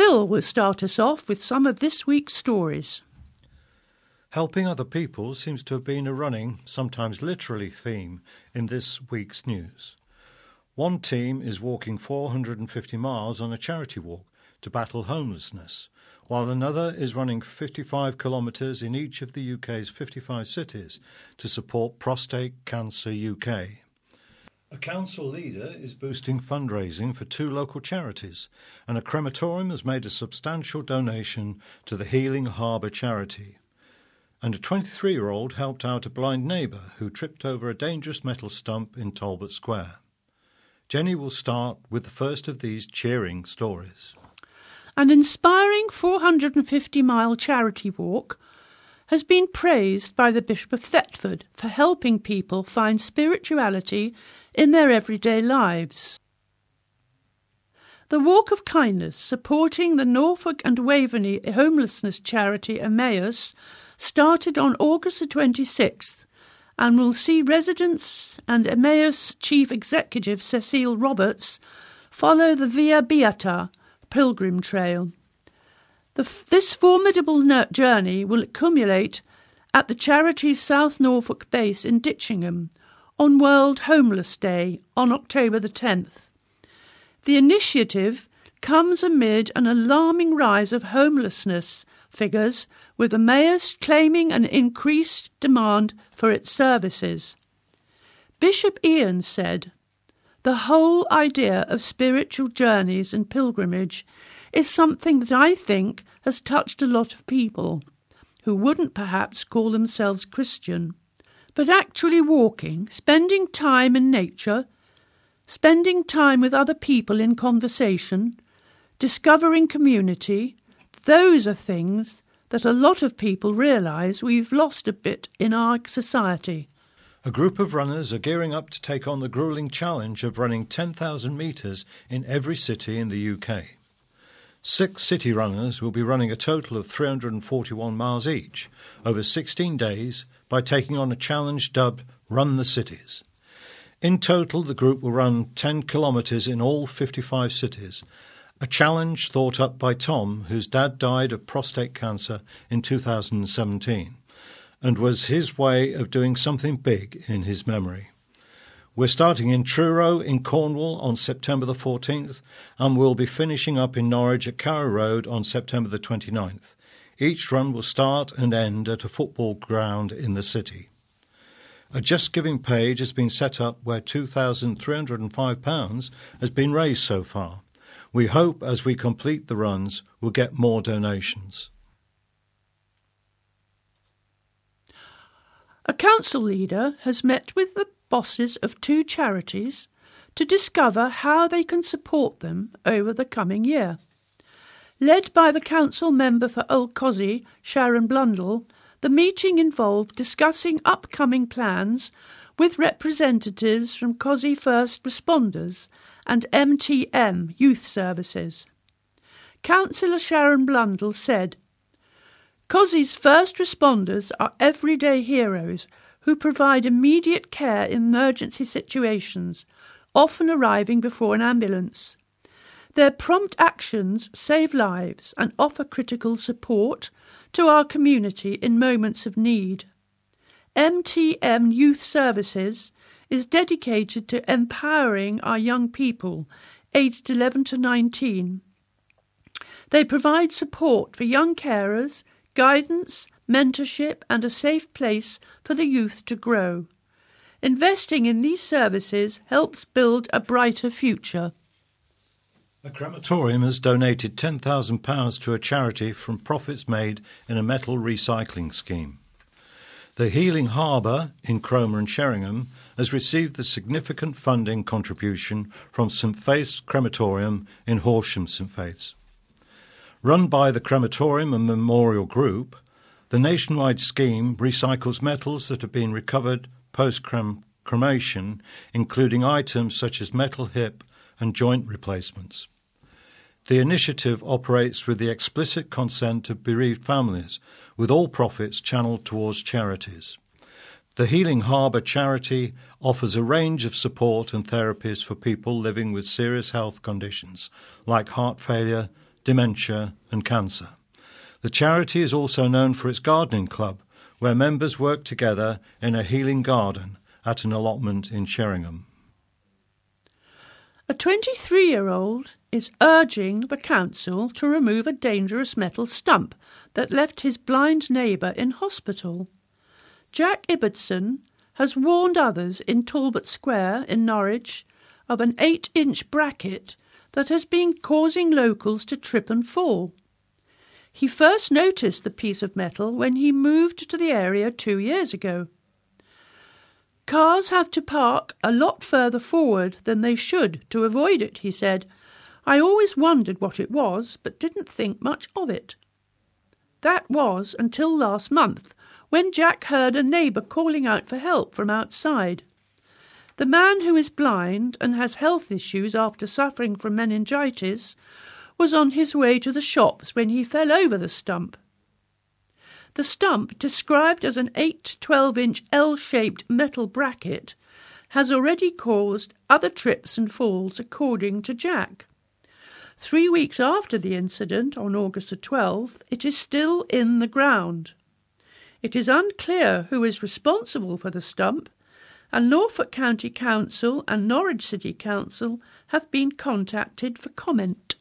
Phil will start us off with some of this week's stories. Helping other people seems to have been a running, sometimes literally, theme in this week's news. One team is walking 450 miles on a charity walk to battle homelessness, while another is running 55 kilometres in each of the UK's 55 cities to support Prostate Cancer UK. A council leader is boosting fundraising for 2 local charities, and a crematorium has made a substantial donation to the Healing Harbour charity. And a 23-year-old helped out a blind neighbour who tripped over a dangerous metal stump in Talbot Square. Jenny will start with the first of these cheering stories. An inspiring 450-mile charity walk has been praised by the Bishop of Thetford for helping people find spirituality in their everyday lives. The Walk of Kindness, supporting the Norfolk and Waveney homelessness charity Emmaus, started on August the 26th and will see residents and Emmaus Chief Executive Cecile Roberts follow the Via Beata pilgrim trail. This formidable journey will accumulate at the charity's South Norfolk base in Ditchingham on World Homeless Day on October the 10th. The initiative comes amid an alarming rise of homelessness figures, with Emmaus claiming an increased demand for its services. Bishop Ian said, "The whole idea of spiritual journeys and pilgrimage is something that I think has touched a lot of people who wouldn't perhaps call themselves Christian, but actually walking, spending time in nature, spending time with other people in conversation, discovering community, those are things that a lot of people realise we've lost a bit in our society." A group of runners are gearing up to take on the gruelling challenge of running 10,000 metres in every city in the UK. 6 city runners will be running a total of 341 miles each over 16 days by taking on a challenge dubbed Run the Cities. In total, the group will run 10 kilometres in all 55 cities, a challenge thought up by Tom, whose dad died of prostate cancer in 2017, and was his way of doing something big in his memory. We're starting in Truro in Cornwall on September the 14th, and we'll be finishing up in Norwich at Carrow Road on September the 29th. Each run will start and end at a football ground in the city. A Just Giving page has been set up where £2,305 has been raised so far. We hope as we complete the runs we'll get more donations. A council leader has met with the bosses of 2 charities to discover how they can support them over the coming year. Led by the council member for Old Cosy, Sharon Blundell, the meeting involved discussing upcoming plans with representatives from Cosy First Responders and MTM Youth Services. Councillor Sharon Blundell said, "Cosy's first responders are everyday heroes who provide immediate care in emergency situations, often arriving before an ambulance. Their prompt actions save lives and offer critical support to our community in moments of need. MTM Youth Services is dedicated to empowering our young people aged 11 to 19. They provide support for young carers, guidance, mentorship and a safe place for the youth to grow. Investing in these services helps build a brighter future." A crematorium has donated £10,000 to a charity from profits made in a metal recycling scheme. The Healing Harbour in Cromer and Sheringham has received the significant funding contribution from St Faith's Crematorium in Horsham St Faith's. Run by the Crematorium and Memorial Group, the nationwide scheme recycles metals that have been recovered post-cremation, including items such as metal hip and joint replacements. The initiative operates with the explicit consent of bereaved families, with all profits channelled towards charities. The Healing Harbour charity offers a range of support and therapies for people living with serious health conditions like heart failure, dementia and cancer. The charity is also known for its gardening club, where members work together in a healing garden at an allotment in Sheringham. A 23-year-old is urging the council to remove a dangerous metal stump that left his blind neighbour in hospital. Jack Ibbotson has warned others in Talbot Square in Norwich of an 8-inch bracket that has been causing locals to trip and fall. He first noticed the piece of metal when he moved to the area 2 years ago. Cars have to park a lot further forward than they should to avoid it, he said. I always wondered what it was, but didn't think much of it. That was until last month, when Jack heard a neighbour calling out for help from outside. The man, who is blind and has health issues after suffering from meningitis, was on his way to the shops when he fell over the stump. The stump, described as an 8 to 12-inch L-shaped metal bracket, has already caused other trips and falls, according to Jack. 3 weeks after the incident, on August the 12th, it is still in the ground. It is unclear who is responsible for the stump, and Norfolk County Council and Norwich City Council have been contacted for comment.